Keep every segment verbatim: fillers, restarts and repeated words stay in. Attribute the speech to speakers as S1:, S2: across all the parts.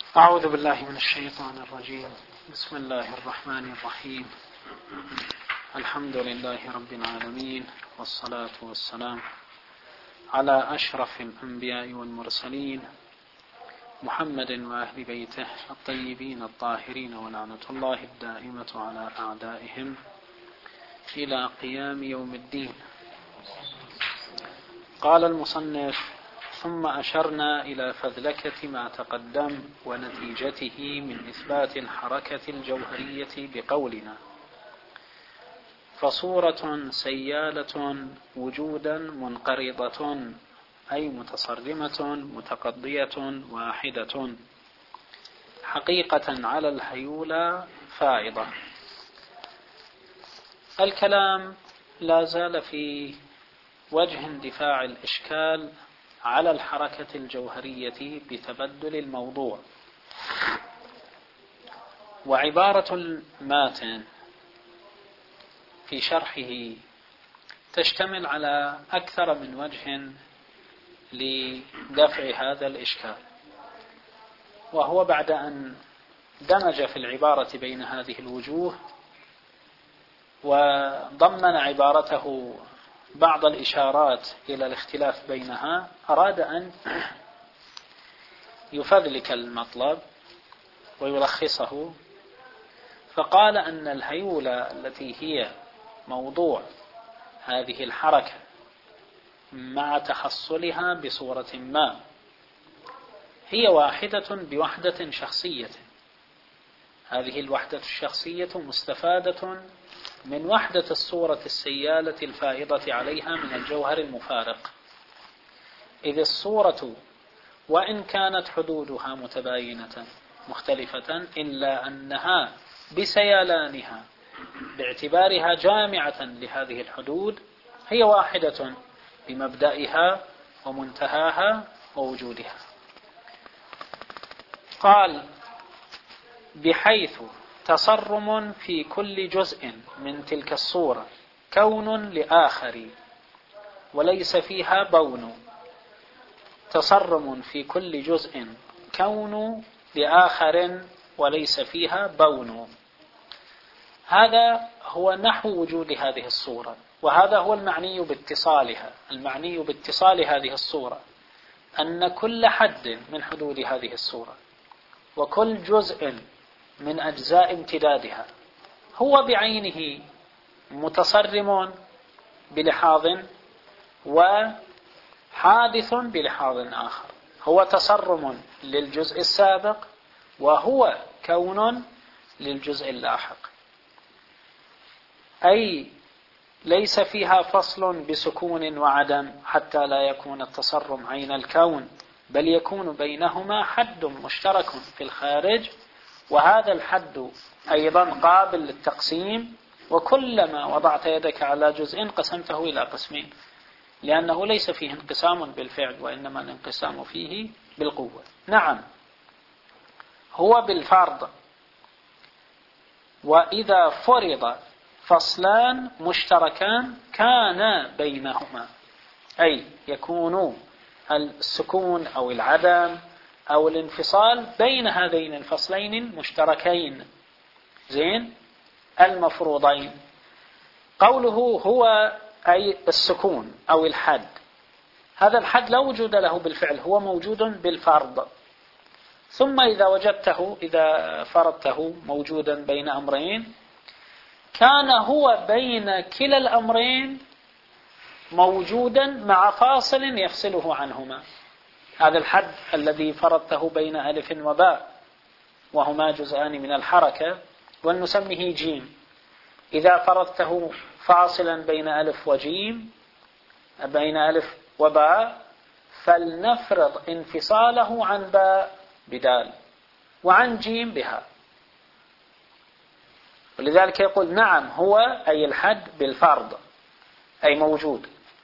S1: أعوذ بالله من الشيطان الرجيم. بسم الله الرحمن الرحيم. الحمد لله رب العالمين، والصلاة والسلام على أشرف الأنبياء والمرسلين محمد وأهل بيته الطيبين الطاهرين، ولعنة الله الدائمة على أعدائهم إلى قيام يوم الدين. قال المصنف: ثم أشرنا إلى فذلكة ما تقدم ونتيجته من إثبات الحركة الجوهرية بقولنا: فصورة سيالة وجودا منقرضة، أي متصرمة متقضية واحدة، حقيقة على الهيولى فائضة. الكلام لا زال في وجه اندفاع الإشكال على الحركة الجوهرية بتبدل الموضوع. وعبارة الماتن في شرحه تشتمل على أكثر من وجه لدفع هذا الإشكال، وهو بعد أن دمج في العبارة بين هذه الوجوه وضمن عبارته بعض الإشارات إلى الاختلاف بينها، أراد أن يفذلك المطلب ويلخصه، فقال أن الهيولى التي هي موضوع هذه الحركة مع تحصلها بصورة ما هي واحدة بوحدة شخصية. هذه الوحدة الشخصية مستفادة من وحدة الصورة السيالة الفائضة عليها من الجوهر المفارق، إذ الصورة وإن كانت حدودها متباينة مختلفة إلا أنها بسيالانها باعتبارها جامعة لهذه الحدود هي واحدة بمبدئها ومنتهاها ووجودها. قال: بحيث تصرم في كل جزء من تلك الصورة كون لآخر وليس فيها بون. تصرم في كل جزء كون لآخر وليس فيها بون، هذا هو نحو وجود هذه الصورة، وهذا هو المعني باتصالها. المعني باتصال هذه الصورة أن كل حد من حدود هذه الصورة وكل جزء من أجزاء امتدادها هو بعينه متصرم بلحاظ وحادث بلحاظ آخر. هو تصرم للجزء السابق وهو كون للجزء اللاحق، أي ليس فيها فصل بسكون وعدم حتى لا يكون التصرم عين الكون، بل يكون بينهما حد مشترك في الخارج، وهذا الحد أيضا قابل للتقسيم. وكلما وضعت يدك على جزء قسمته إلى قسمين، لأنه ليس فيه انقسام بالفعل، وإنما الانقسام فيه بالقوة. نعم، هو بالفرض. وإذا فرض فصلان مشتركان كان بينهما، أي يكون السكون أو العدم أو الانفصال بين هذين الفصلين المشتركين زين المفروضين. قوله هو أي السكون أو الحد، هذا الحد لا وجود له بالفعل، هو موجود بالفرض. ثم إذا وجدته إذا فرضته موجودا بين أمرين كان هو بين كلا الأمرين موجودا مع فاصل يفصله عنهما. هذا الحد الذي فرضته بين ألف وباء وهما جزءان من الحركة ونسميه جيم، إذا فرضته فاصلا بين ألف وجيم بين ألف وباء فلنفرض انفصاله عن باء بدال وعن جيم بها. ولذلك يقول نعم هو أي الحد بالفرض أي موجود.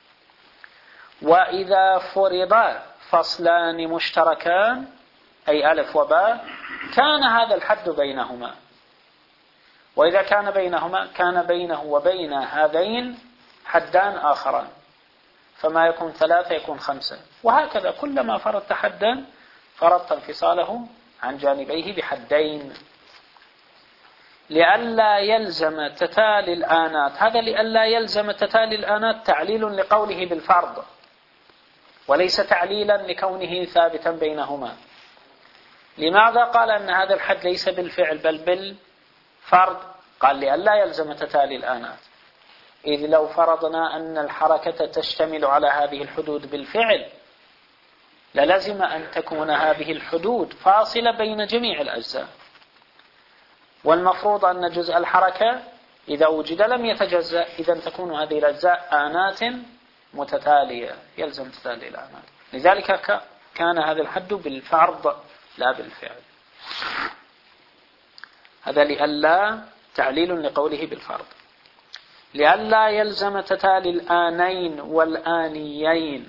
S1: وإذا فرض فصلان مشتركان أي ألف وباء كان هذا الحد بينهما، وإذا كان بينهما كان بينه وبين هذين حدان آخران، فما يكون ثلاثة يكون خمسة، وهكذا كلما فرضت حدا فرضت انفصاله عن جانبيه بحدين لئلا يلزم تتالي الآنات. هذا لئلا يلزم تتالي الآنات تعليل لقوله بالفرض، وليس تعليلا لكونه ثابتا بينهما. لماذا قال أن هذا الحد ليس بالفعل بل بالفرض؟ قال لئلا يلزم تتالي الآنات، إذ لو فرضنا أن الحركة تشتمل على هذه الحدود بالفعل للزم أن تكون هذه الحدود فاصلة بين جميع الأجزاء، والمفروض أن جزء الحركة إذا وجد لم يتجزأ، إذا تكون هذه الأجزاء آنات متتالية، يلزم تتالي الآنات. لذلك كان هذا الحد بالفرض لا بالفعل. هذا لئلا تعليل لقوله بالفرض. لئلا يلزم تتالي الآنين والآنيين،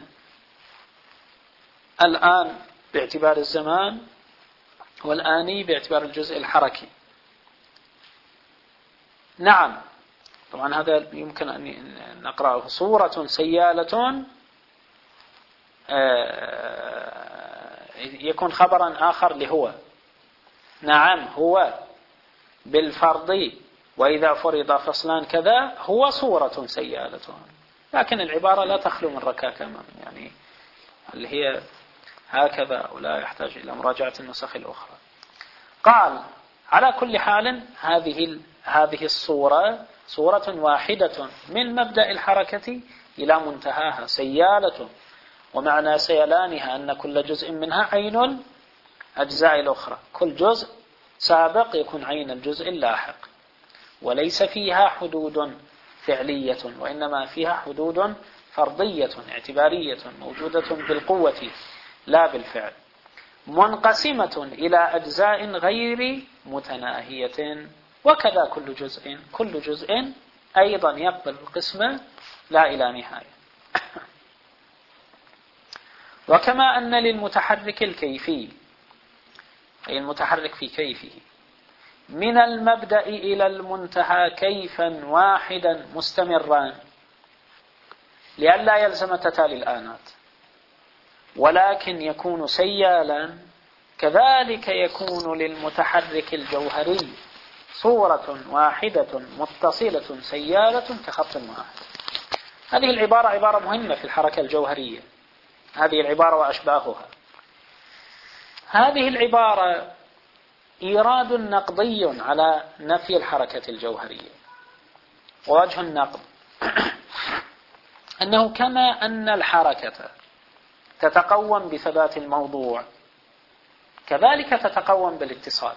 S1: الآن باعتبار الزمان والآني باعتبار الجزء الحركي. نعم، طبعا هذا يمكن أن نقرأه. صورة سيالة يكون خبرا آخر لهو. نعم هو بالفرض، وإذا فرض فصلان كذا هو صورة سيالة. لكن العبارة لا تخلو من ركاكة، يعني اللي هي هكذا ولا يحتاج إلى مراجعة النسخ الأخرى. قال على كل حال هذه هذه الصورة صورة واحدة من مبدأ الحركة إلى منتهاها، سيالة، ومعنى سيلانها أن كل جزء منها عين الأجزاء الأخرى، كل جزء سابق يكون عين الجزء اللاحق، وليس فيها حدود فعلية وإنما فيها حدود فرضية اعتبارية موجودة بالقوة لا بالفعل، منقسمة إلى أجزاء غير متناهية، وكذا كل جزء كل جزء أيضا يقبل القسمة لا إلى نهاية. وكما أن للمتحرك الكيفي، أي المتحرك في كيفه، من المبدأ إلى المنتهى كيفا واحدا مستمران لئلا يلزم تتالي الآنات، ولكن يكون سيالا، كذلك يكون للمتحرك الجوهري صورة واحدة متصلة سيالة كخط واحد. هذه العبارة عبارة مهمة في الحركة الجوهرية، هذه العبارة وأشباهها. هذه العبارة إيراد نقضي على نفي الحركة الجوهرية. ووجه النقض أنه كما أن الحركة تتقوم بثبات الموضوع كذلك تتقوم بالاتصال،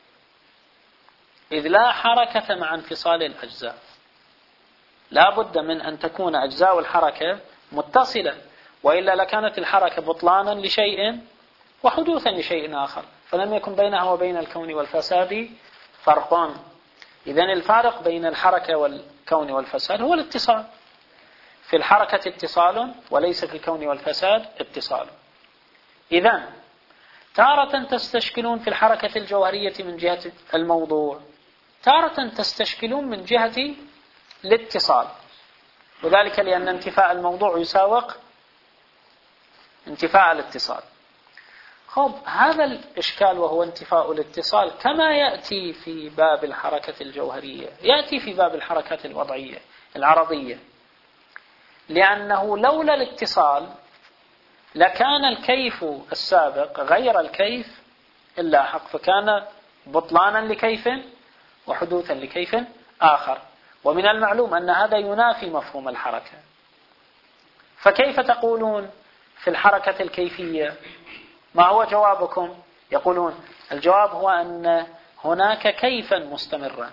S1: إذ لا حركة مع انفصال الأجزاء، لا بد من أن تكون أجزاء الحركة متصلة، وإلا لكانت الحركة بطلانا لشيء وحدوثا لشيء آخر، فلم يكن بينها وبين الكون والفساد فرق. إذن الفارق بين الحركة والكون والفساد هو الاتصال، في الحركة اتصال وليس في الكون والفساد اتصال. إذن تارة تستشكلون في الحركة الجوهرية من جهة الموضوع، تارة تستشكلون من جهة الاتصال، وذلك لأن انتفاء الموضوع يساوق انتفاء الاتصال. خب هذا الإشكال وهو انتفاء الاتصال كما يأتي في باب الحركة الجوهرية يأتي في باب الحركات الوضعية العرضية، لأنه لولا الاتصال لكان الكيف السابق غير الكيف اللاحق، فكان بطلانا لكيف وحدوثا لكيف آخر، ومن المعلوم أن هذا ينافي مفهوم الحركة. فكيف تقولون في الحركة الكيفية؟ ما هو جوابكم؟ يقولون الجواب هو أن هناك كيفا مستمرا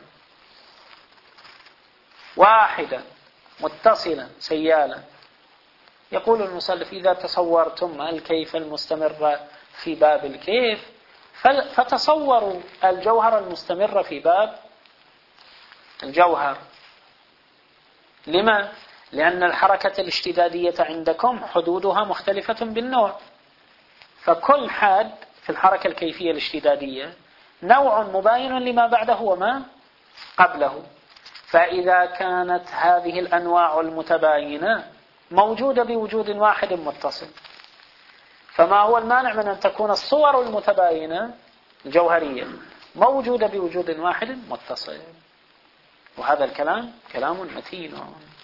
S1: واحدا متصلا سيالا. يقول المصنف إذا تصورتم الكيف المستمر في باب الكيف فتصوروا الجوهر المستمر في باب الجوهر. لما؟ لأن الحركة الاشتدادية عندكم حدودها مختلفة بالنوع، فكل حاد في الحركة الكيفية الاشتدادية نوع مباين لما بعده وما قبله، فإذا كانت هذه الأنواع المتباينة موجودة بوجود واحد متصل، فما هو المانع من أن تكون الصور المتباينة الجوهرية موجودة بوجود واحد متصل. وهذا الكلام كلام متين.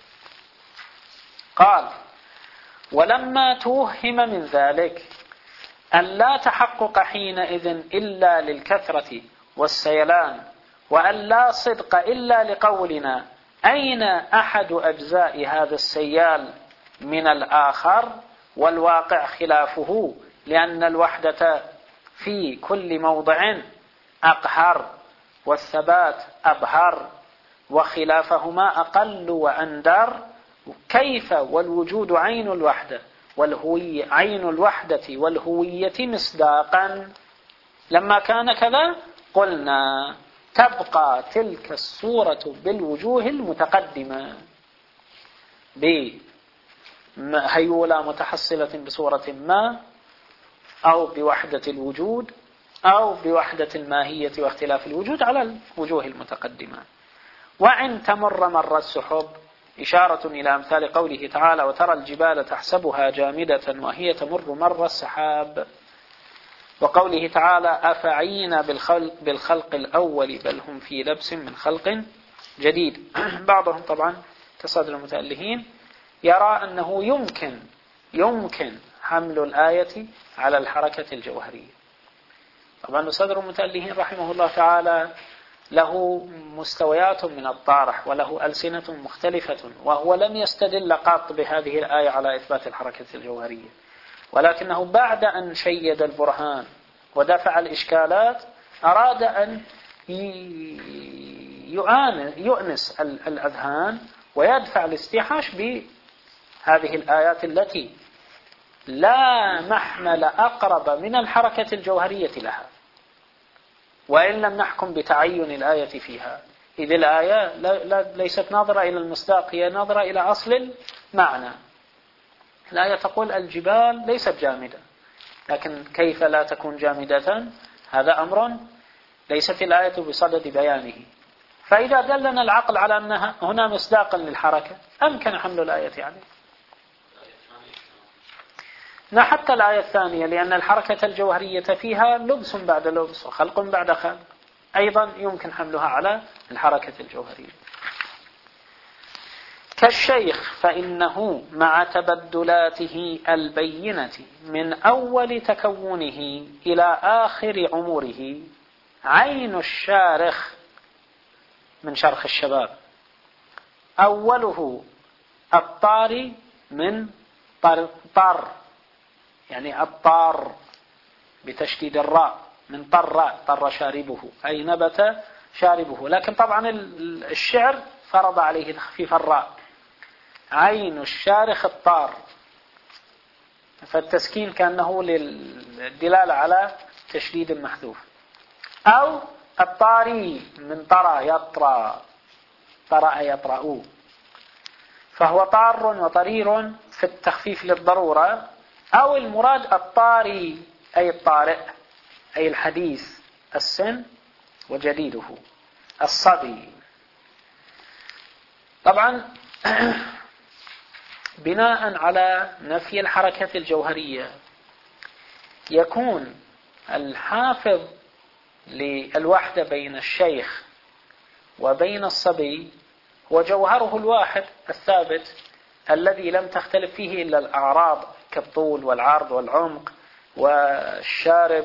S1: قال: ولما توهم من ذلك أن لا تحقق حينئذ إلا للكثرة والسيلان، وأن لا صدق إلا لقولنا أين أحد أجزاء هذا السيال من الآخر، والواقع خلافه، لأن الوحدة في كل موضع أقهر والثبات أبهر، وخلافهما أقل وأندر. كيف والوجود عين الوحدة والهوية عين الوحدة والهوية مصداقا؟ لما كان كذا قلنا تبقى تلك الصورة بالوجوه المتقدمة بهيولة متحصلة بصورة ما، أو بوحدة الوجود، أو بوحدة الماهية واختلاف الوجود على الوجوه المتقدمة. وإن تمر مر السحب، إشارة إلى أمثال قوله تعالى: وترى الجبال تحسبها جامدة وهي تمر مر السحاب. وقوله تعالى: أفعينا بالخلق, بالخلق الأول بل هم في لبس من خلق جديد. بعضهم طبعا كصدر المتألهين يرى أنه يمكن يمكن حمل الآية على الحركة الجوهرية. طبعا صدر المتألهين رحمه الله تعالى له مستويات من الطارح وله ألسنة مختلفة، وهو لم يستدل قط بهذه الآية على إثبات الحركة الجوهرية، ولكنه بعد أن شيد البرهان ودفع الإشكالات أراد أن يؤنس الأذهان ويدفع الاستيحاش بهذه الآيات التي لا محمل أقرب من الحركة الجوهرية لها، وإن لم نحكم بتعين الآية فيها، إذ الآية ليست ناظرة إلى المصداق، هي ناظرة إلى أصل المعنى. الآية تقول الجبال ليست جامدة، لكن كيف لا تكون جامدة؟ هذا أمر ليست الآية بصدد بيانه. فإذا دلنا العقل على أنها هنا مصداقا للحركة أمكن حمل الآية عليه. حتى الآية الثانية، لأن الحركة الجوهرية فيها لبس بعد لبس وخلق بعد خلق، أيضا يمكن حملها على الحركة الجوهرية. كالشيخ فإنه مع تبدلاته البينة من أول تكونه إلى آخر عمره عين الشارخ من شرخ الشباب، أوله الطاري من طر, طر يعني الطار بتشديد الراء، من طر طر شاربه أي نبت شاربه، لكن طبعا الشعر فرض عليه تخفيف الراء. عين الشارخ الطار، فالتسكين كأنه للدلالة على تشديد المحذوف. أو الطاري من طرى يطرى، طرأ يطرأ، فهو طار وطرير في التخفيف للضرورة. أو المراد الطاري أي الطارئ أي الحديث السن وجديده الصبي. طبعا بناء على نفي الحركة الجوهرية يكون الحافظ للوحدة بين الشيخ وبين الصبي هو جوهره الواحد الثابت الذي لم تختلف فيه إلا الأعراض كالطول والعرض والعمق والشارب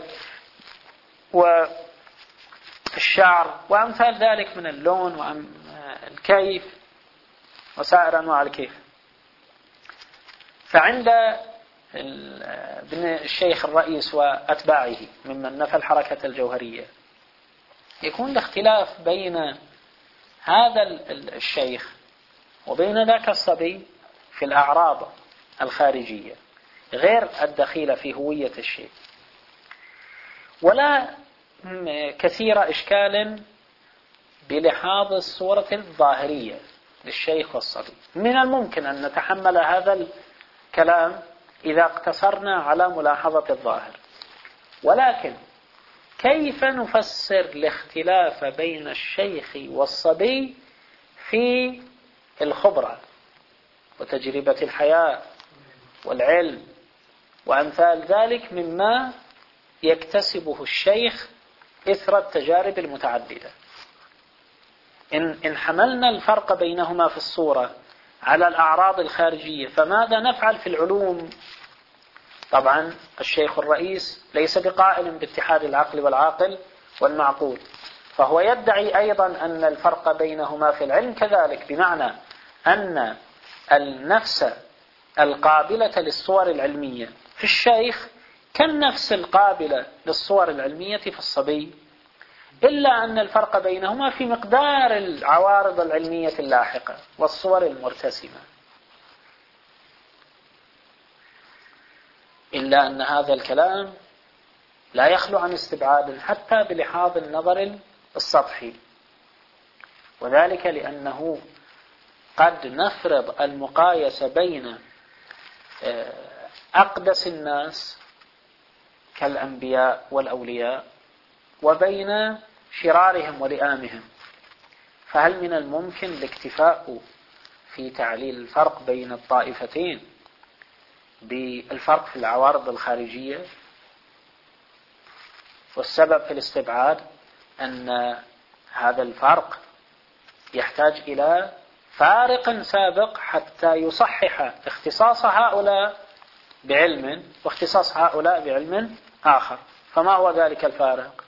S1: والشعر وأمثال ذلك من اللون والكيف وسائر أنواع الكيف. فعند ابن الشيخ الرئيس وأتباعه ممن نفى الحركة الجوهرية يكون الاختلاف بين هذا الشيخ وبين ذاك الصبي في الأعراض الخارجية غير الدخيلة في هوية الشيء، ولا كثير إشكال بلحاظ الصورة الظاهرية للشيخ والصبي. من الممكن أن نتحمل هذا الكلام إذا اقتصرنا على ملاحظة الظاهر، ولكن كيف نفسر الاختلاف بين الشيخ والصبي في الخبرة وتجربة الحياة والعلم وأمثال ذلك مما يكتسبه الشيخ إثر التجارب المتعددة. إن, إن حملنا الفرق بينهما في الصورة على الأعراض الخارجية فماذا نفعل في العلوم؟ طبعا الشيخ الرئيس ليس بقائل باتحاد العقل والعاقل والمعقول، فهو يدعي أيضا أن الفرق بينهما في العلم كذلك، بمعنى أن النفس القابلة للصور العلمية في الشيخ كالنفس القابلة للصور العلمية في الصبي، إلا أن الفرق بينهما في مقدار العوارض العلمية اللاحقة والصور المرتسمة. إلا أن هذا الكلام لا يخلو عن استبعاد حتى بلحاظ النظر السطحي، وذلك لأنه قد نفرض المقايسة بين أقدس الناس كالأنبياء والأولياء وبين شرارهم ولئامهم، فهل من الممكن الاكتفاء في تعليل الفرق بين الطائفتين بالفرق في العوارض الخارجية؟ والسبب في الاستبعاد أن هذا الفرق يحتاج إلى فارق سابق حتى يصحح اختصاص هؤلاء بعلم واختصاص هؤلاء بعلم آخر. فما هو ذلك الفارق؟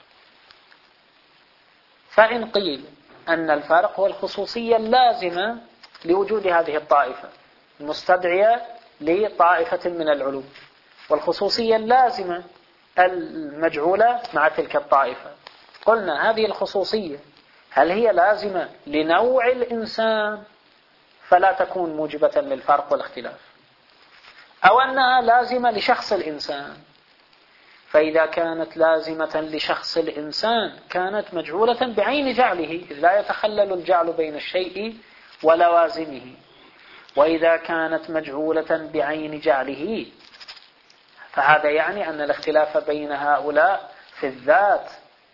S1: فإن قيل أن الفارق هو الخصوصية اللازمة لوجود هذه الطائفة المستدعية لطائفة من العلوم، والخصوصية اللازمة المجعولة مع تلك الطائفة، قلنا هذه الخصوصية هل هي لازمة لنوع الإنسان فلا تكون موجبة للفرق والاختلاف، أو أنها لازمة لشخص الإنسان؟ فإذا كانت لازمة لشخص الإنسان كانت مجعولة بعين جعله، إذ لا يتخلل الجعل بين الشيء ولوازمه. وإذا كانت مجعولة بعين جعله فهذا يعني أن الاختلاف بين هؤلاء في الذات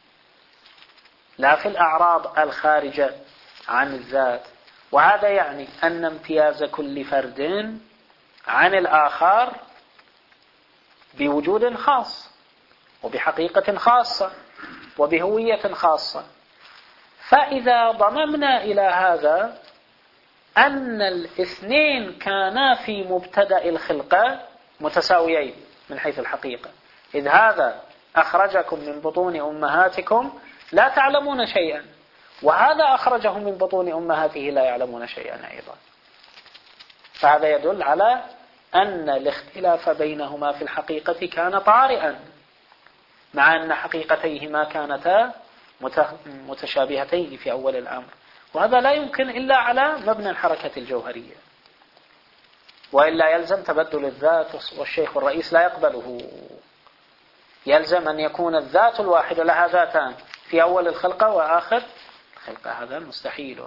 S1: لا في الأعراض الخارجة عن الذات، وهذا يعني أن امتياز كل فرد عن الآخر بوجود خاص وبحقيقة خاصة وبهوية خاصة. فإذا ضممنا إلى هذا أن الاثنين كانا في مبتدأ الخلقة متساويين من حيث الحقيقة، إذ هذا أخرجكم من بطون أمهاتكم لا تعلمون شيئا، وهذا أخرجهم من بطون أمهاته لا يعلمون شيئا أيضا، فهذا يدل على أن الاختلاف بينهما في الحقيقة كان طارئا، مع أن حقيقتيهما كانتا متشابهتين في أول الأمر، وهذا لا يمكن إلا على مبنى الحركة الجوهرية، وإلا يلزم تبدل الذات، والشيخ الرئيس لا يقبله. يلزم أن يكون الذات الواحدة لها ذاتان في أول الخلقة وآخر الخلقة، هذا مستحيل.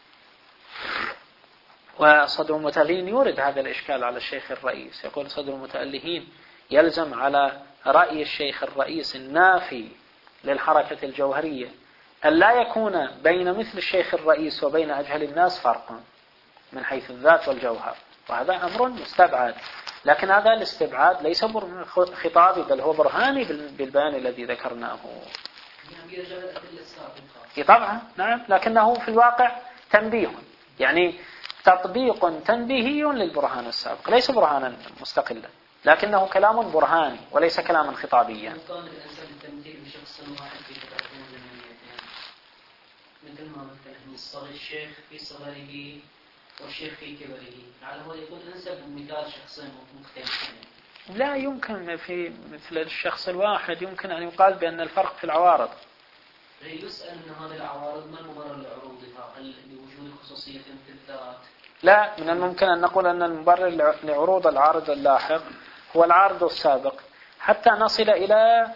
S1: وصدر المتألهين يورد هذا الإشكال على الشيخ الرئيس، يقول صدر المتألهين يلزم على رأي الشيخ الرئيس النافي للحركة الجوهرية أن لا يكون بين مثل الشيخ الرئيس وبين أجهل الناس فرق من حيث الذات والجوهر، وهذا أمر مستبعد. لكن هذا الاستبعاد ليس خطابي بل هو برهاني بالبيان الذي ذكرناه. طبعا نعم، لكنه في الواقع تنبيه، يعني تطبيق تنبيهي للبرهان السابق، ليس برهانا مستقلا، لكنه كلام برهاني وليس كلاما خطابيا.
S2: مثل ما مثلا الصغير الشيخ في صغره والشيخ في كبره، على هو يقول أنسب مثال شخصين مختلفين.
S1: لا يمكن في مثل الشخص الواحد يمكن أن يقال بأن الفرق في العوارض.
S2: يسأل أن هذه العوارض ما المبرر لعروضها؟ هل لوجود خصوصية في الذات؟
S1: لا، من الممكن أن نقول أن المبرر لعروض العارض اللاحق هو العارض السابق، حتى نصل إلى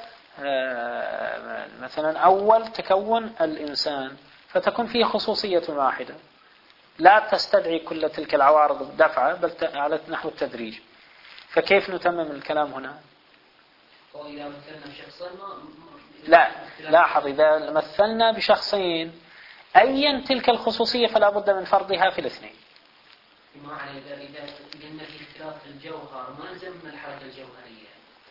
S1: مثلا أول تكون الإنسان فتكون فيه خصوصية واحدة لا تستدعي كل تلك العوارض دفعة بل على نحو التدريج. فكيف نتمم الكلام هنا؟
S2: وإذا مثلنا بشخصين
S1: لا، لاحظ، إذا مثلنا بشخصين أيا تلك الخصوصية فلا بد من فرضها في الاثنين.
S2: ما على ذلك إذا قلنا في اختلاف الجوهر ما نلزم من الحركة الجوهرية.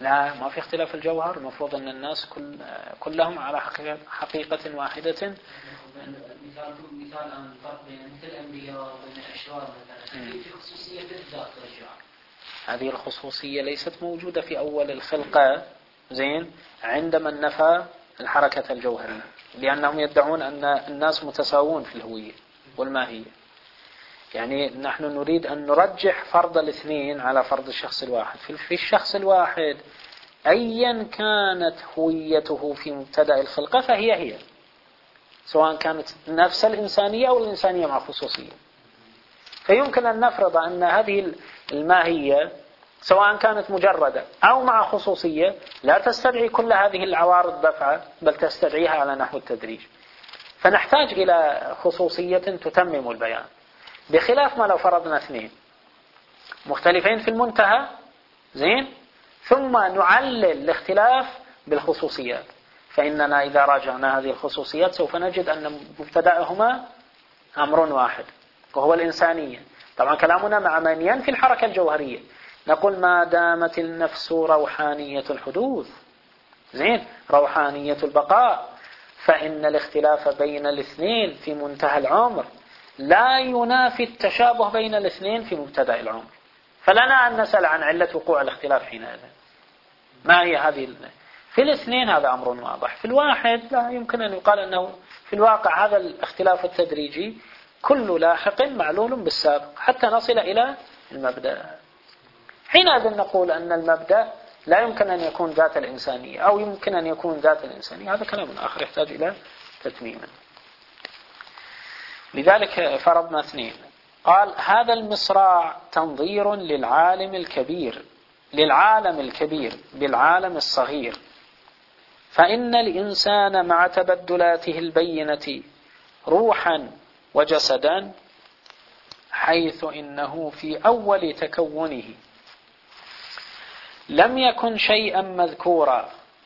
S1: لا، ما في اختلاف الجوهر. المفروض أن الناس كل كلهم على حقيقة واحدة.
S2: مثال مثال الآن الفرق بين مثل الأنبياء وبين الأشرار مثلا، في خصوصية في الذات ترجع.
S1: هذه الخصوصية ليست موجودة في أول الخلقة، زين، عندما نفى الحركة الجوهرية، لأنهم يدعون أن الناس متساوون في الهوية والماهية. يعني نحن نريد أن نرجح فرض الاثنين على فرض الشخص الواحد. في الشخص الواحد أيا كانت هويته في مبتدأ الخلقة فهي هي، سواء كانت نفس الإنسانية أو الإنسانية مع خصوصية. فيمكن أن نفرض أن هذه الماهية سواء كانت مجردة أو مع خصوصية لا تستدعي كل هذه العوارض دفعة، بل تستدعيها على نحو التدريج. فنحتاج إلى خصوصية تتمم البيان، بخلاف ما لو فرضنا اثنين مختلفين في المنتهى، زين، ثم نعلل الاختلاف بالخصوصيات. فإننا إذا راجعنا هذه الخصوصيات سوف نجد أن مبتدأهما أمر واحد وهو الإنسانية. طبعا كلامنا مع من ينفي الحركة الجوهرية، نقول ما دامت النفس روحانية الحدوث، زين، روحانية البقاء، فإن الاختلاف بين الاثنين في منتهى العمر لا ينافي التشابه بين الاثنين في مبتدأ العمر. فلنا أن نسأل عن علة وقوع الاختلاف حينئذ. ما هي هذه؟ في الاثنين هذا أمر واضح، في الواحد لا يمكن أن يقال أنه في الواقع هذا الاختلاف التدريجي كل لاحق معلول بالسابق حتى نصل إلى المبدأ. حينئذ نقول أن المبدأ لا يمكن أن يكون ذات الإنسانية أو يمكن أن يكون ذات الإنسانية. هذا كلام آخر يحتاج إلى تتميم. لذلك فرضنا اثنين. قال هذا المصراع تنظير للعالم الكبير للعالم الكبير بالعالم الصغير، فإن الإنسان مع تبدلاته البينة روحا وجسدا، حيث إنه في أول تكونه لم يكن شيئا مذكورا،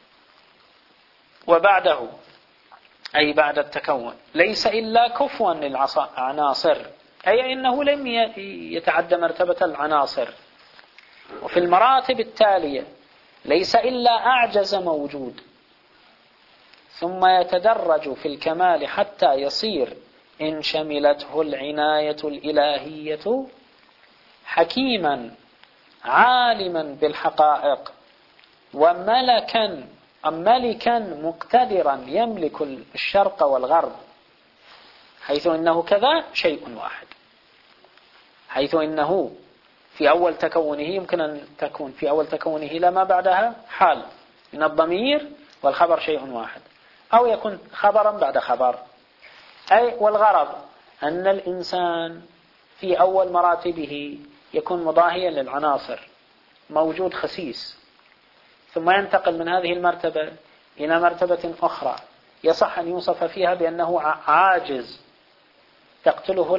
S1: وبعده أي بعد التكون ليس إلا كفوا للعناصر، أي إنه لم يتعدى مرتبة العناصر. وفي المراتب التالية ليس إلا أعجز موجود، ثم يتدرج في الكمال حتى يصير إن شملته العناية الإلهية حكيما عالما بالحقائق، وملكا ملكا مقتدرا يملك الشرق والغرب، حيث إنه كذا شيء واحد، حيث إنه في أول تكونه يمكن أن تكون في أول تكونه لما بعدها حال من الضمير والخبر شيء واحد، أو يكون خبرا بعد خبر. أي والغرض أن الإنسان في أول مراتبه يكون مضاهيا للعناصر، موجود خسيس، ثم ينتقل من هذه المرتبة إلى مرتبة أخرى يصح أن يوصف فيها بأنه عاجز، تقتله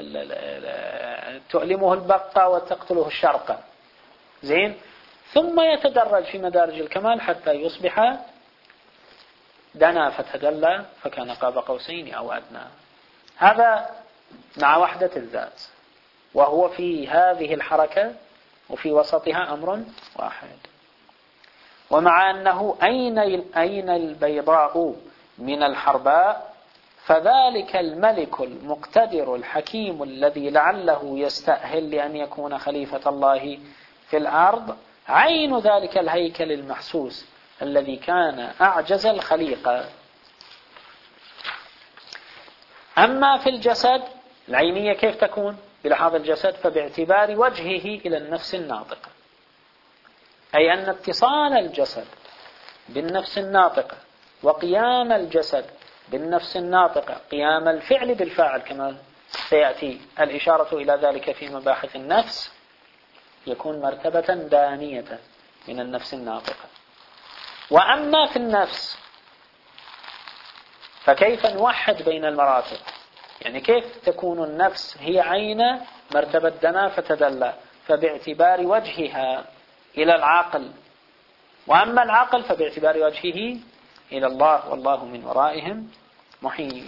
S1: تؤلمه البقة وتقتله الشرقة، زين، ثم يتدرج في مدارج الكمال حتى يصبح دنا فتدلى فكان قاب قوسين أو أدنى. هذا مع وحدة الذات، وهو في هذه الحركة وفي وسطها أمر واحد. ومع أنه أين أين البيضاء من الحرباء، فذلك الملك المقتدر الحكيم الذي لعله يستأهل لأن يكون خليفة الله في الأرض عين ذلك الهيكل المحسوس الذي كان أعجز الخليقة. أما في الجسد العينية كيف تكون بلحاظ الجسد؟ فباعتبار وجهه إلى النفس الناطقة، أي أن اتصال الجسد بالنفس الناطقة وقيام الجسد بالنفس الناطقة، قيام الفعل بالفاعل كما سيأتي الإشارة إلى ذلك في مباحث النفس، يكون مرتبة دانية من النفس الناطقة. وأما في النفس فكيف نوحد بين المراتب؟ يعني كيف تكون النفس هي عين مرتبة دنا فتدلى، فباعتبار وجهها إلى العاقل، وأما العاقل فباعتبار وجهه إلى الله، والله من ورائهم محيط.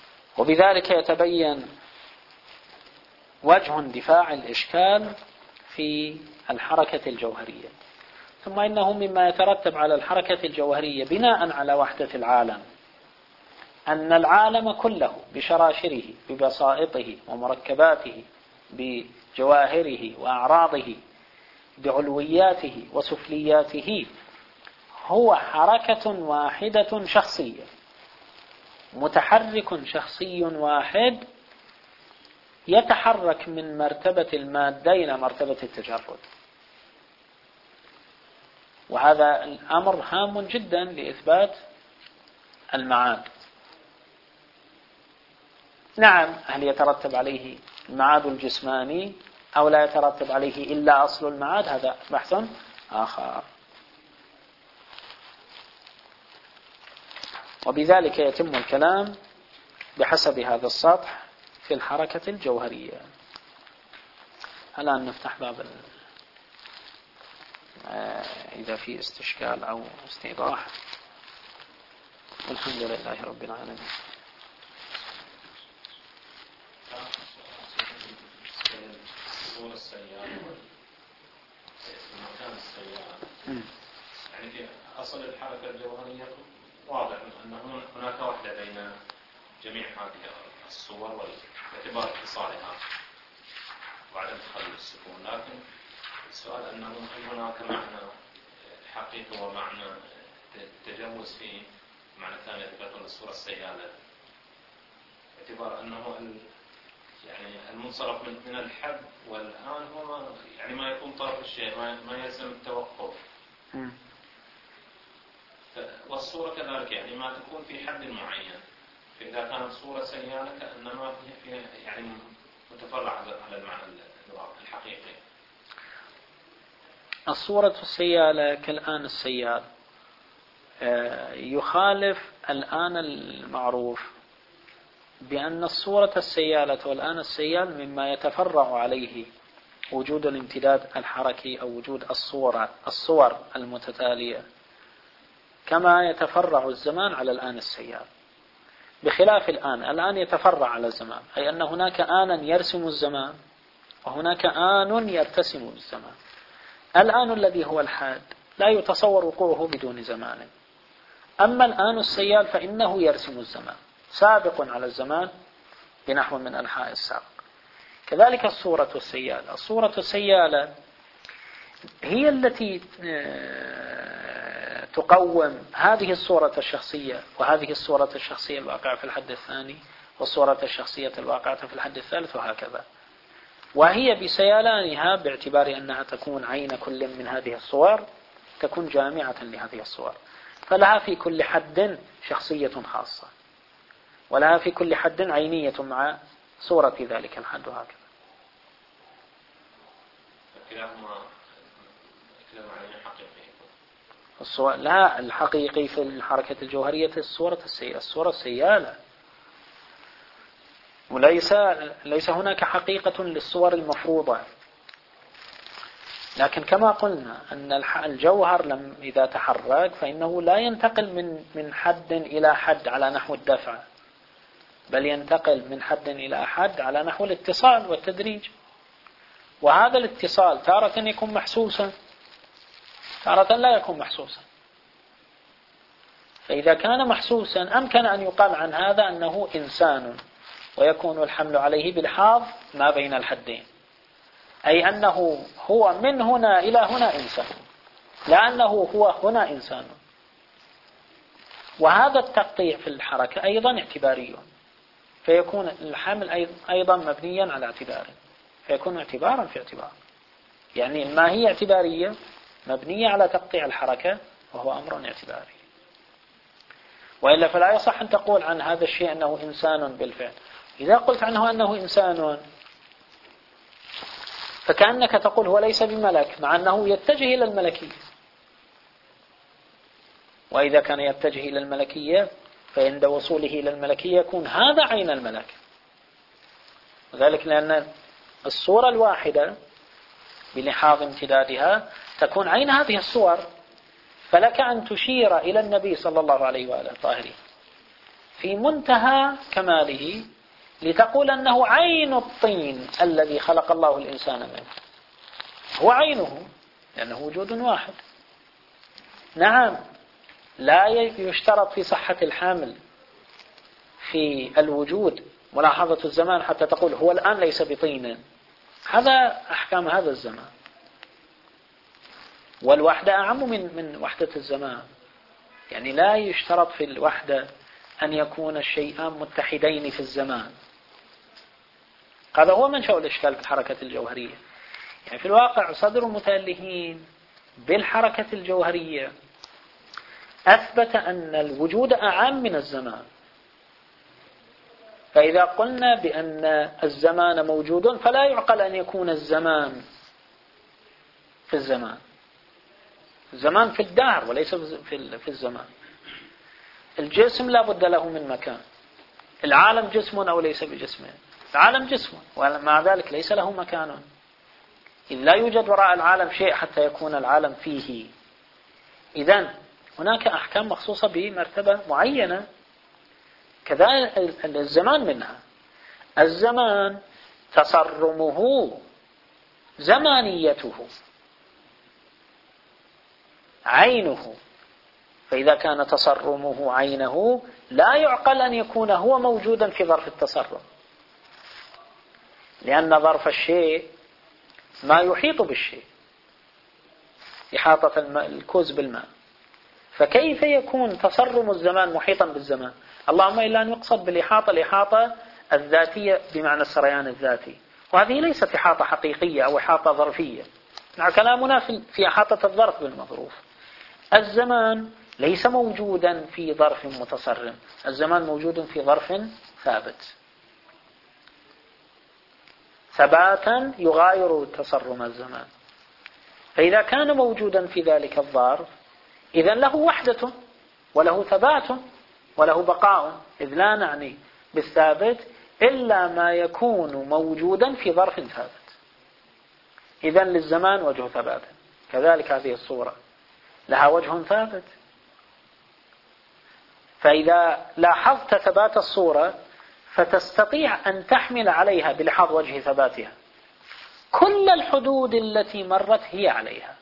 S1: وبذلك يتبين وجه اندفاع الإشكال في الحركة الجوهرية. ثم إنه مما يترتب على الحركة الجوهرية بناء على وحدة العالم أن العالم كله بشراشره ببسائطه ومركباته بجواهره وأعراضه بعلوياته وسفلياته هو حركة واحدة شخصية، متحرك شخصي واحد يتحرك من مرتبة المادة إلى مرتبة التجرد. وهذا الأمر هام جدا لإثبات المعاد. نعم، هل يترتب عليه المعاد الجسماني أو لا يترتب عليه إلا أصل المعاد؟ هذا بحث آخر. وبذلك يتم الكلام بحسب هذا السطح في الحركة الجوهرية. الآن نفتح باب إذا في استشكال أو استيضاح. والحمد لله رب العالمين.
S3: يعني في أصل الحركة الجوهرية واضح أن هناك وحدة بين جميع هذه الصور واعتبار اتصالها وعدم تخلل السكون، لكن السؤال أنه هل هناك معنى حقيقي ومعنى تجاوز في معنى ثاني ذكرته للصورة السيالة، باعتبار أنه يعني المنصرف من من الحد والآن هو ما يعني ما يكون طرف الشيء، ما ما يلزم التوقف. والصورة كذلك يعني ما تكون في حد معين، فإذا كانت صورة سيالة كأنما فيها يعني متفرع على المعنى الحقيقي.
S1: الصورة السيالة كالآن السيال يخالف الآن المعروف بأن الصورة السيالة والآن السيال مما يتفرع عليه وجود الامتداد الحركي أو وجود الصورة الصور المتتالية، كما يتفرع الزمان على الآن السيال، بخلاف الآن. الآن يتفرع على الزمان، أي أن هناك آنا يرسم الزمان وهناك آن يرتسم الزمان. الآن الذي هو الحاد لا يتصور وقوعه بدون زمان، أما الآن السيال فإنه يرسم الزمان، سابق على الزمان بنحو من أنحاء السابق. كذلك الصورة السيالة. الصورة السيالة هي التي تقوم هذه الصورة الشخصية وهذه الصورة الشخصية الواقعة في الحد الثاني والصورة الشخصية الواقعة في الحد الثالث وهكذا. وهي بسيالانها باعتبار أنها تكون عين كل من هذه الصور تكون جامعة لهذه الصور، فلها في كل حد شخصية خاصة، ولها في كل حد عينية مع صورة ذلك الحد وهكذا. الصور لا، الحقيقي في الحركة الجوهرية الصورة السيالة، الصورة السيالة، وليس ليس هناك حقيقة للصور المفروضة. لكن كما قلنا أن الجوهر لم إذا تحرك فإنه لا ينتقل من من حد إلى حد على نحو الدفع، بل ينتقل من حد إلى حد على نحو الاتصال والتدريج. وهذا الاتصال تارة يكون محسوسا، تارة لا يكون محسوسا. فإذا كان محسوسا أمكن أن يقال عن هذا أنه إنسان، ويكون الحمل عليه بالحاض ما بين الحدين، أي أنه هو من هنا إلى هنا إنسان، لأنه هو هنا إنسان. وهذا التقطيع في الحركة أيضا اعتباري، فيكون الحمل أيضا مبنيا على اعتبار، فيكون اعتبارا في اعتبار. يعني ما هي اعتبارية مبنية على تقطيع الحركة، وهو أمر اعتباري. وإلا فلا يصح أن تقول عن هذا الشيء أنه إنسان بالفعل. إذا قلت عنه أنه إنسان فكأنك تقول هو ليس بملك، مع أنه يتجه إلى الملكية. وإذا كان يتجه إلى الملكية فعند وصوله إلى الملكية يكون هذا عين الملك. وذلك لأن الصورة الواحدة بلحاظ امتدادها تكون عين هذه الصور، فلك أن تشير إلى النبي صلى الله عليه وآله الطاهرين في منتهى كماله لتقول أنه عين الطين الذي خلق الله الإنسان منه. هو عينه لأنه وجود واحد. نعم لا يشترط في صحة الحمل في الوجود ملاحظة الزمان حتى تقول هو الآن ليس بطين، هذا أحكام هذا الزمان، والوحدة أعم من من وحدة الزمان. يعني لا يشترط في الوحدة أن يكون الشيئان متحدين في الزمان. هذا هو منشأ الإشكال في الحركة الجوهرية. يعني في الواقع صدر المتألهين بالحركة الجوهرية أثبت أن الوجود أعم من الزمان. فإذا قلنا بأن الزمان موجود فلا يعقل أن يكون الزمان في الزمان، الزمان في الدهر وليس في الزمان. الجسم لا بد له من مكان، العالم جسم أو ليس بجسم، العالم جسم ومع ذلك ليس له مكان، إذ لا يوجد وراء العالم شيء حتى يكون العالم فيه. إذن هناك أحكام مخصوصة بمرتبة معينة، كذلك الزمان منها. الزمان تصرمه زمانيته عينه، فإذا كان تصرمه عينه لا يعقل أن يكون هو موجودا في ظرف التصرم، لأن ظرف الشيء ما يحيط بالشيء، إحاطة الكوز بالماء، فكيف يكون تصرم الزمان محيطا بالزمان؟ اللهم إلا أن يقصد بالإحاطة الإحاطة الذاتية بمعنى السريان الذاتي، وهذه ليست إحاطة حقيقية أو إحاطة ظرفية. نحن كلامنا في إحاطة الظرف بالمظروف. الزمان ليس موجودا في ظرف متصرم، الزمان موجود في ظرف ثابت ثباتا يغاير تصرم الزمان. فإذا كان موجودا في ذلك الظرف إذن له وحدة وله ثبات وله بقاء، إذ لا نعني بالثابت إلا ما يكون موجودا في ظرف ثابت. إذن للزمان وجه ثبات، كذلك هذه الصورة لها وجه ثابت. فإذا لاحظت ثبات الصورة فتستطيع أن تحمل عليها بلحاظ وجه ثباتها كل الحدود التي مرت هي عليها.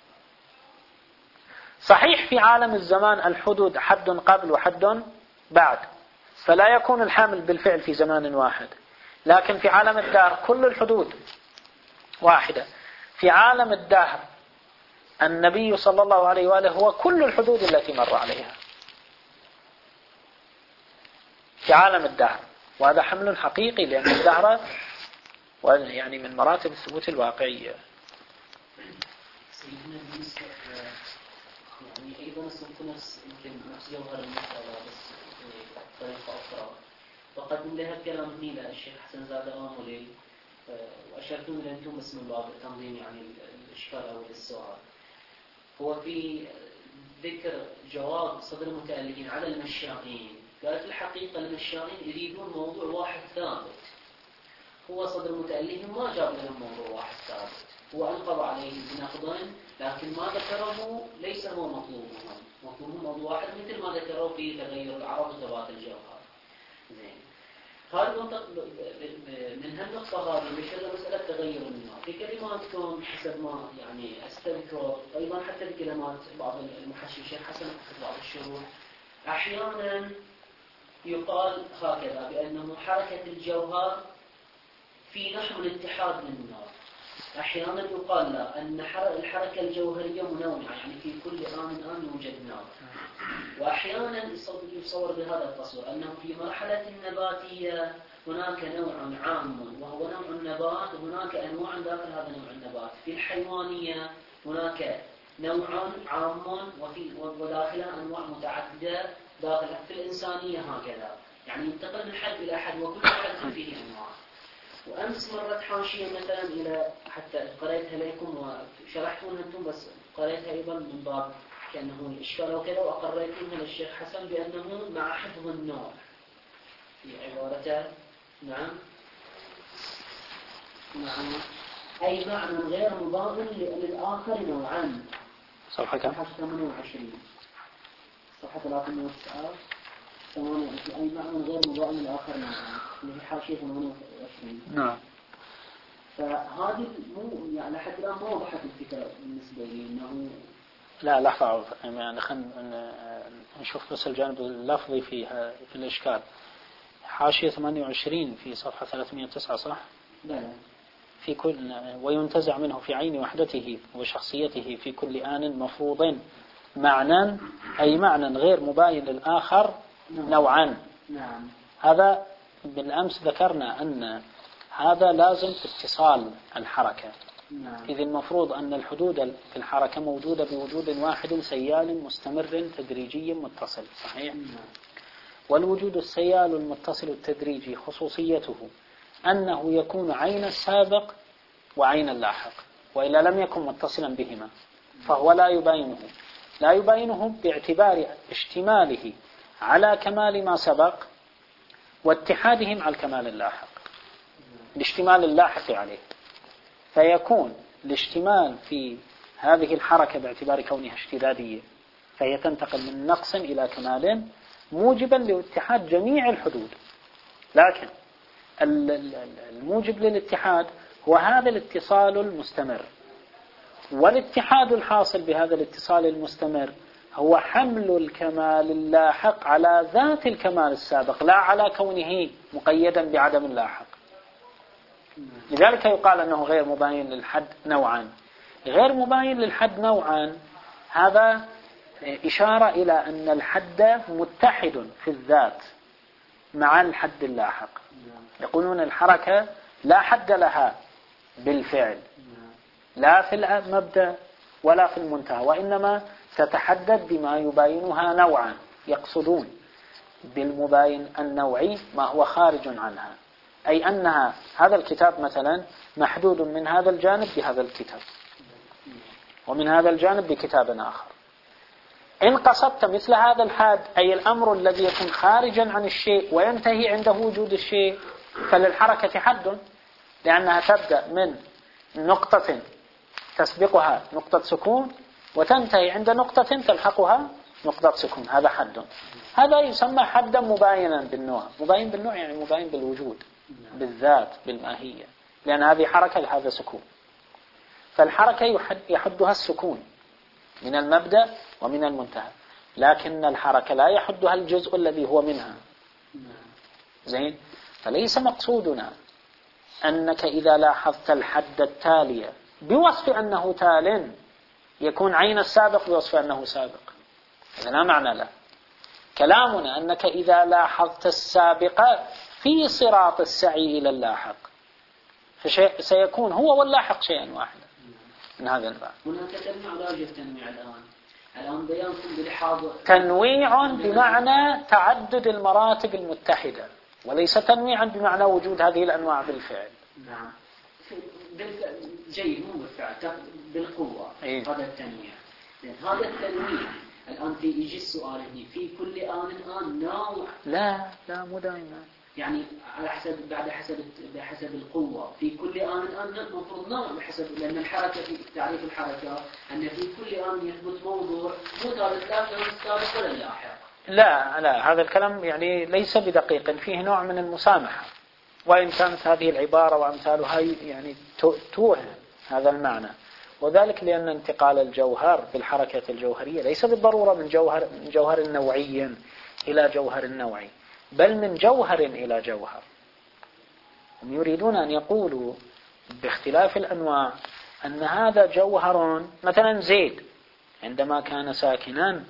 S1: صحيح في عالم الزمان الحدود حد قبل وحد بعد، فلا يكون الحامل بالفعل في زمان واحد، لكن في عالم الدهر كل الحدود واحدة. في عالم الدهر النبي صلى الله عليه وآله هو كل الحدود التي مر عليها في عالم الدهر، وهذا حمل حقيقي لأن الدهر يعني من مراتب الثبوت الواقعية.
S2: يعني أيضا نصف نفس يمكن نفس جوهر المسألة بس بطريقة أخرى، وقدم لها الكلام هنا للشيخ حسن زاد آملي، وأشرتم إلى أنتم بس من باب التنظيم يعني الإشكال أو السؤال. هو في ذكر جواب صدر المتألهين على المشائين، قالت الحقيقة المشائين يريدون موضوع واحد ثابت. هو صدر المتألهين ما جاب لهم موضوع واحد ثابت، هو ألقب عليه بنقضين، لكن ما ذكره ليس هو مطلوبهم، مطلوبهم موضوع واحد مثل ما ذكروا في تغير العرب وثبات الجوهر. زين، هذا من هالنقطة هذه بشر مسألة تغير النار. في كلماتكم حسب ما يعني أستذكر أيضا حتى بكلمات بعض المحششين حسب بعض الشروح أحيانا يقال هكذا بأنه حركة الجوهر في نحو الاتحاد للنار، أحيانا يقال لا أن الحركة الجوهرية منوعة يعني في كل آن آن يوجد نار، وأحيانا يصور بهذا التصوير أنه في مرحلة النباتية هناك نوع عام وهو نوع النبات، وهناك أنواع داخل هذا نوع النبات. في الحيوانية هناك نوع عام وفي وداخلها أنواع متعددة داخل. في الإنسانية هكذا، يعني ينتقل من حد إلى حد وكل حد فيه أنواع. وأمس مرت حاشية مثلا إلى حتى قرأتها لكم وشرحتونها أنتم، بس قرأتها أيضا من باب كأنه الإشكال وكذا، وقرأتونها للشيخ حسن بأنه مع حفظ النوع في عبارته. نعم نعم أي معنى غير مضاد للآخر نوعا.
S1: صفحة كم؟
S2: صفحة ثمانية وعشرين، صفحة ثلاثمائة وتسعة ثمانية وعشرين. أي معنى غير مضاد للآخر نوعا، اللي في حاشية ثمانية وعشرين.
S1: نعم.
S2: فهذه مو يعني لحد الآن ما وضحت الفكرة بالنسبة لي إنه
S1: لا لحظة يعني خلينا نشوف بس الجانب اللفظي في في الإشكال. حاشية ثمانية وعشرين في صفحة ثلاثمائة وتسعة صح؟
S2: لا
S1: في كل وينتزع منه في عين وحدته وشخصيته في كل آن مفروض معنى أي معنى غير مباين للآخر نوعا.
S2: نعم.
S1: هذا بالأمس ذكرنا أن هذا لازم اتصال الحركة.
S2: نعم.
S1: إذ المفروض أن الحدود في الحركة موجودة بوجود واحد سيال مستمر تدريجي متصل صحيح؟
S2: نعم.
S1: والوجود السيال المتصل التدريجي خصوصيته أنه يكون عين السابق وعين اللاحق، وإلا لم يكن متصلا بهما فهو لا يباينه لا يباينه باعتبار اشتماله على كمال ما سبق واتحادهم على الكمال اللاحق، الاشتمال اللاحق عليه، فيكون الاشتمال في هذه الحركة باعتبار كونها اشتدادية فهي تنتقل من نقص إلى كمال موجبا لاتحاد جميع الحدود. لكن الموجب للاتحاد هو هذا الاتصال المستمر، والاتحاد الحاصل بهذا الاتصال المستمر هو حمل الكمال اللاحق على ذات الكمال السابق لا على كونه مقيدا بعدم اللاحق. لذلك يقال أنه غير مباين للحد نوعا. غير مباين للحد نوعا هذا إشارة إلى أن الحد متحد في الذات مع الحد اللاحق. يقولون الحركة لا حد لها بالفعل لا في المبدأ ولا في المنتهى، وإنما تتحدد بما يباينها نوعا. يقصدون بالمباين النوعي ما هو خارج عنها، أي أنها هذا الكتاب مثلا محدود من هذا الجانب بهذا الكتاب ومن هذا الجانب بكتاب آخر. إن قصدت مثل هذا الحد أي الأمر الذي يكون خارجا عن الشيء وينتهي عنده وجود الشيء فللحركة حد، لأنها تبدأ من نقطة تسبقها نقطة سكون وتنتهي عند نقطة تلحقها نقطة سكون، هذا حد. هذا يسمى حدا مباينا بالنوع. مباين بالنوع يعني مباين بالوجود بالذات بالماهية، لأن هذه حركة لهذا سكون، فالحركة يحد يحدها السكون من المبدأ ومن المنتهى، لكن الحركة لا يحدها الجزء الذي هو منها. زين. فليس مقصودنا أنك إذا لاحظت الحد التالي بوصف أنه تال يكون عين السابق بوصف أنه سابق، هذا لا معنى له. كلامنا أنك إذا لاحظت السابق في صراط السعي إلى اللاحق فسيكون هو واللاحق شيئا واحدا من هذا الباب.
S2: هناك تنويع ولا يوجد تنويع الآن؟ الآن بيانكم بلحاظ
S1: تنويع بمعنى تعدد المراتب المتحدة، وليس تنويعا بمعنى وجود هذه الأنواع بالفعل.
S2: نعم. جيد، مو بالفعل، بالقوة.
S1: إيه؟
S2: هذا التنويع. هذا التنويع الآن في يجي السؤال هنا في كل آن آن نوع.
S1: لا لا مو دائما.
S2: يعني على حسب بعد حسب بحسب القوة في كل آن آن المفروض نوع بحسب، لأن الحركة في تعريف الحركة أن في كل آن يثبت موضوع مو ثابت لا في السابق ولا اللاحق.
S1: لا لا هذا الكلام يعني ليس بدقيق، فيه نوع من المسامحة، وإن كانت هذه العبارة وأمثالها يعني توهم هذا المعنى، وذلك لأن انتقال الجوهر بالحركة الجوهرية ليس بالضرورة من جوهر من جوهر نوعي إلى جوهر نوعي، بل من جوهر إلى جوهر. هم يريدون أن يقولوا باختلاف الأنواع أن هذا جوهر، مثلا زيد عندما كان ساكنا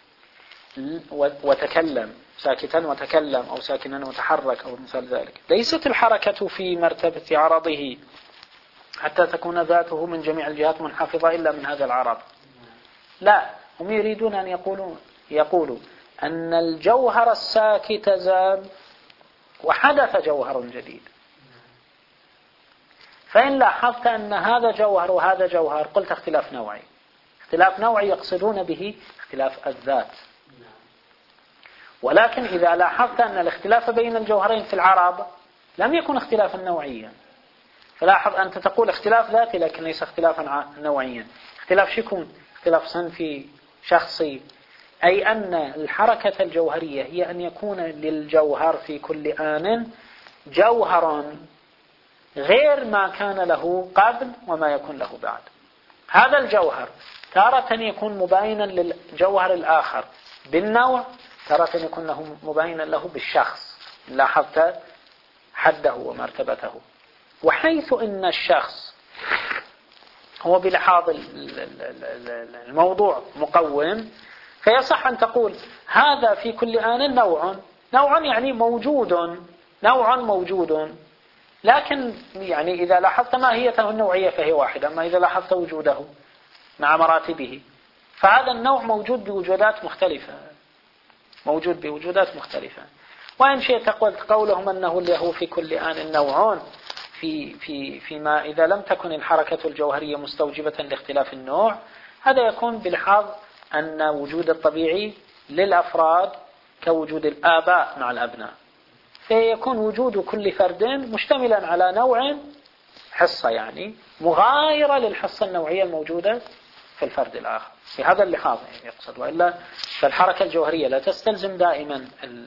S1: وتكلم، ساكتا وتكلم أو ساكنا وتحرك أو مثل ذلك، ليست الحركة في مرتبة عرضه حتى تكون ذاته من جميع الجهات منحفظة إلا من هذا العرض. لا، هم يريدون أن يقولوا يقولوا أن الجوهر الساكت زال وحدث جوهر جديد. فإن لاحظت أن هذا جوهر وهذا جوهر قلت اختلاف نوعي. اختلاف نوعي يقصدون به اختلاف الذات، ولكن إذا لاحظت أن الاختلاف بين الجوهرين في العرض لم يكن اختلافا نوعيا، فلاحظ أنت تقول اختلاف ذاتي لكن ليس اختلافا نوعيا. اختلاف شكون؟ اختلاف صنفي شخصي، أي أن الحركة الجوهرية هي أن يكون للجوهر في كل آن جوهر غير ما كان له قبل وما يكون له بعد. هذا الجوهر تارة يكون مباينا للجوهر الآخر بالنوع، تارة يكون له مباينا له بالشخص. لاحظت حده ومرتبته. وحيث إن الشخص هو بلحاظ الموضوع مقوم، فيصح أن تقول هذا في كل آن نوع. نوع يعني موجود، نوع موجود، لكن يعني إذا لاحظت ماهيته النوعية فهي واحدة. أما إذا لاحظت وجوده مع مراتبه فهذا النوع موجود بوجودات مختلفة، موجود بوجودات مختلفة. وإن شئت قلت قولهم أنه اللي هو في كل آن نوع في في فيما إذا لم تكن الحركة الجوهرية مستوجبة لاختلاف النوع، هذا يكون بلحاظ أن وجود الطبيعي للأفراد كوجود الآباء مع الأبناء، فيكون وجود كل فرد مشتملا على نوع حصة، يعني مغايرة للحصة النوعية الموجودة في الفرد الآخر. في هذا اللحاظ يعني يقصد. وإلا فالحركة الجوهرية لا تستلزم دائما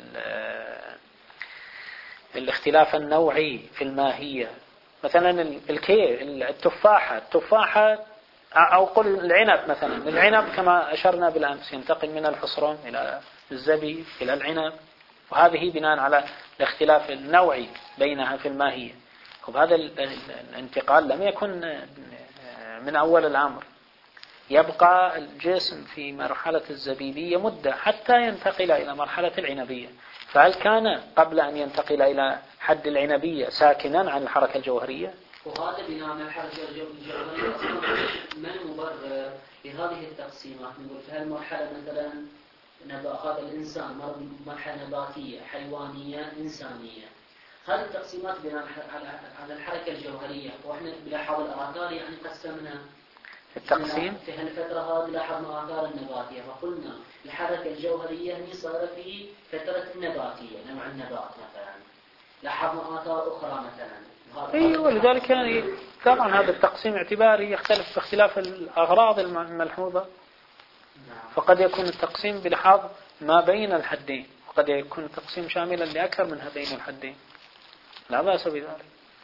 S1: الاختلاف النوعي في الماهية. مثلا الكي التفاحة التفاحة أو قل العنب مثلا، العنب كما أشرنا بالأمس ينتقل من الحصرون إلى الزبيب إلى العنب، وهذه بناء على الاختلاف النوعي بينها في الماهية. وهذا الانتقال لم يكن من أول الأمر، يبقى الجسم في مرحلة الزبيبية مدة حتى ينتقل إلى مرحلة العنبية. فهل كان قبل أن ينتقل إلى حد العنبية ساكنا عن الحركة الجوهرية؟
S2: وهذا بناء على الحركة الجوهرية ما المبرر لهذه التقسيمات؟ نقول في هالمرحلة مثلا هذا الإنسان مرحلة نباتية حيوانية إنسانية، هذه التقسيمات بناء على الحركة الجوهرية. وإحنا بلاحظ الآثار يعني قسمنا
S1: التقسيم
S2: في هالفترة هذه لاحظنا آثار النباتية، فقلنا الحركة الجوهرية هي صار في فترة النباتية نوع النبات مثلا، لاحظنا آثار أخرى مثلا.
S1: أيوة، ولذلك يعني طبعا هذا التقسيم اعتباري يختلف باختلاف الأغراض الملحوظة. فقد يكون التقسيم بلحاظ ما بين الحدين، وقد يكون التقسيم شاملا لأكثر من هذين الحدين، لا بأس بذلك.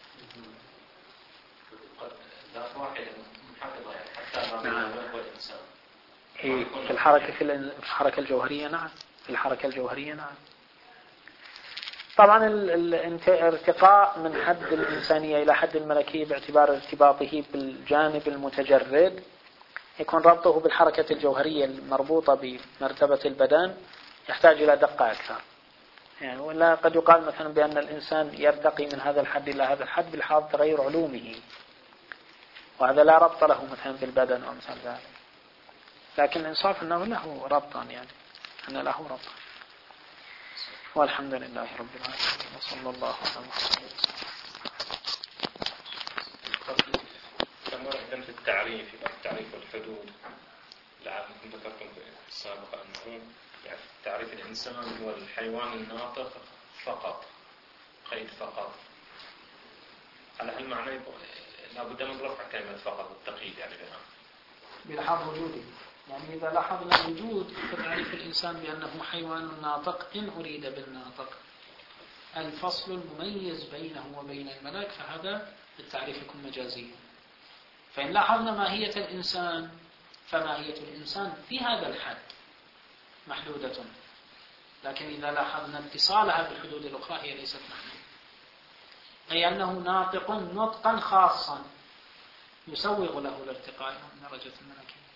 S3: ذات واحدة محافظة يعني حتى ما بين الملك والإنسان.
S1: إيه في الحركة في الحركة الجوهرية نعم، في الحركة الجوهرية نعم. طبعا الارتقاء من حد الإنسانية إلى حد الملكية باعتبار ارتباطه بالجانب المتجرد يكون ربطه بالحركة الجوهرية المربوطة بمرتبة البدن يحتاج إلى دقة أكثر. يعني ولا قد يقال مثلا بأن الإنسان يرتقي من هذا الحد إلى هذا الحد بلحاظ تغير علومه، وهذا لا ربط له مثلا بالبدن أو مثل ذلك. لكن الإنصاف أنه له ربطا، يعني أن له ربطا. والحمد لله رب العالمين وصلى الله على محمد.
S3: كما رحنا في التعريف التعريف والحدود لعلكم ذكرتم في السابق أنه يعني تعريف الإنسان هو الحيوان الناطق فقط، قيد فقط. على هالمعنى لابد من رفع كلمة فقط والتقييد يعني بها
S1: بلحاظ وجوده. يعني إذا لاحظنا وجود فتعريف الإنسان بأنه حيوان ناطق إن أريد بالناطق الفصل المميز بينه وبين الملك، فهذا التعريف يكون مجازيا. فإن لاحظنا ماهية الإنسان فماهية الإنسان في هذا الحد محدودة، لكن إذا لاحظنا اتصالها بالحدود الأخرى هي ليست محدودة، أي أنه ناطق نطقا خاصا يسوغ له الارتقاء من درجة الملكية.